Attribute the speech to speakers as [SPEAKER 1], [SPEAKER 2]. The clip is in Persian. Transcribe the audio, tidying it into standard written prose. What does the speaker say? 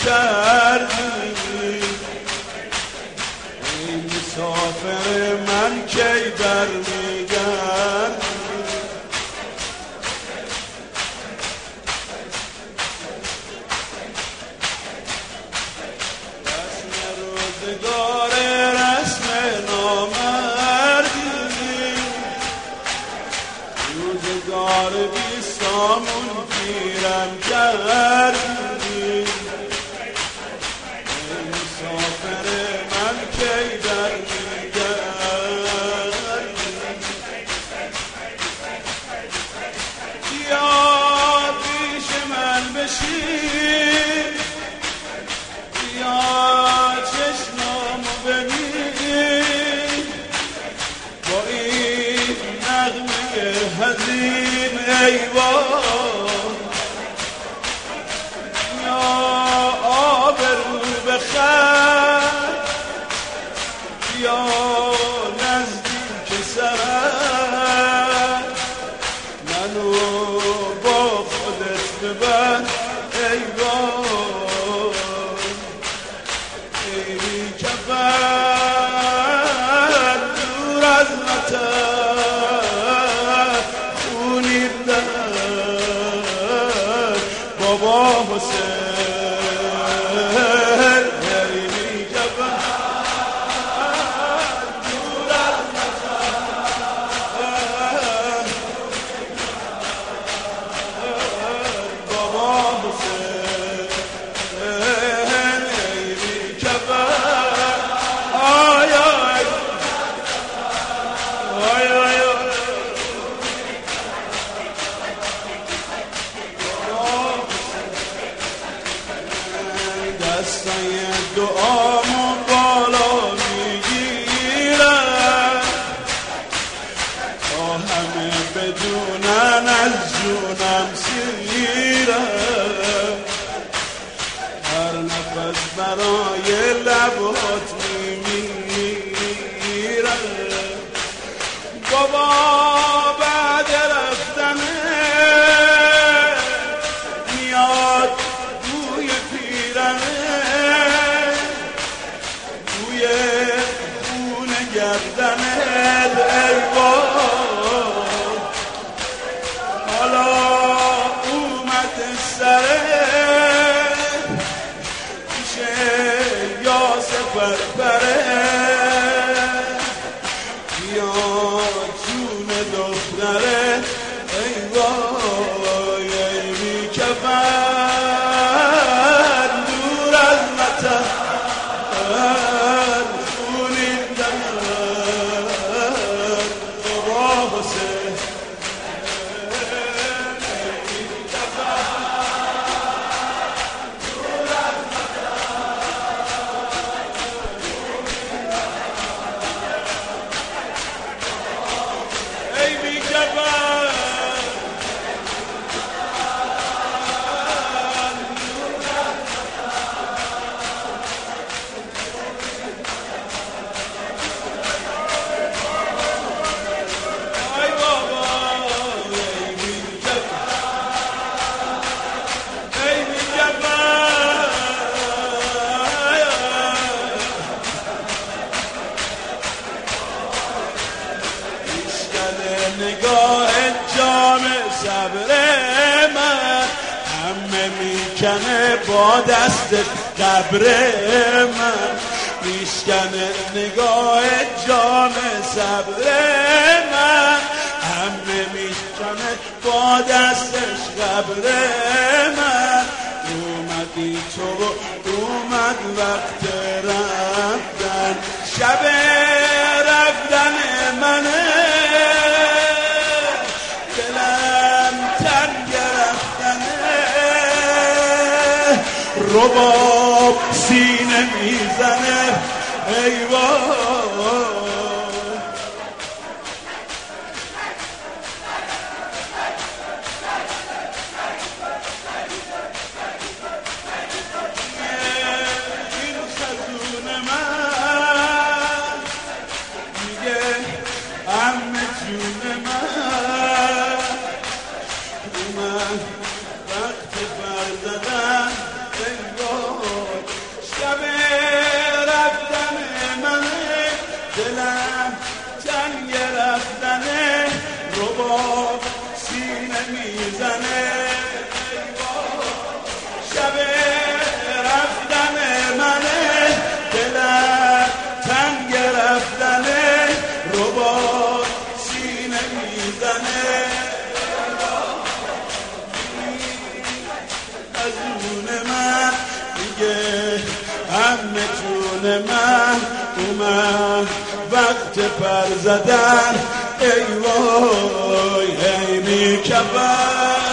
[SPEAKER 1] کردی، ای مسافر من کی برمیگردی. رسم روزگار رسم نامردی، روزگار بی سامون گیرم کردی، ای مسافر من کی برمیگردی. بیا پیش من بشین، بیا چشمامو ببین، با این نغمه حزین ای وای، یا آبرو بخر، یا نزدیک سر، منو با خودت ببر ای وای، ای بی کفن دور از وطن خونی در بابا حسین، ای بی کفن دور از وطن بابا حسین، ای بی کفن. آی آی آی آی دستای دعامو بالا میگیرن تا همه بدونن از جونم سیرن، هر نفس برای لبات میمیرن. بابا بعد رفتنه میاد بوی پیرنه، بوی خون گردنت ای وای، حالا اومد سره میشه یا سفر بره، یا جون دختره ای وای، ای بی کفن دور از وطن خونی در بابا حسین، ای بی کفن دور از وطن، ای بی کفن نگاه جام صبر من همه میکنه با دست قبر من، میشکنه نگاه جام صبر من همه میشکنه با دستش قبر من. اومدی تو اومد وقت رفتن، شب رفتن منه، رباب سینه میزنه ای وای، این خزون من میگه عمه جون من، اومد وقت بردادن ای وای. عمه جون من اومد وقت پر زدن ای وای ای میکبر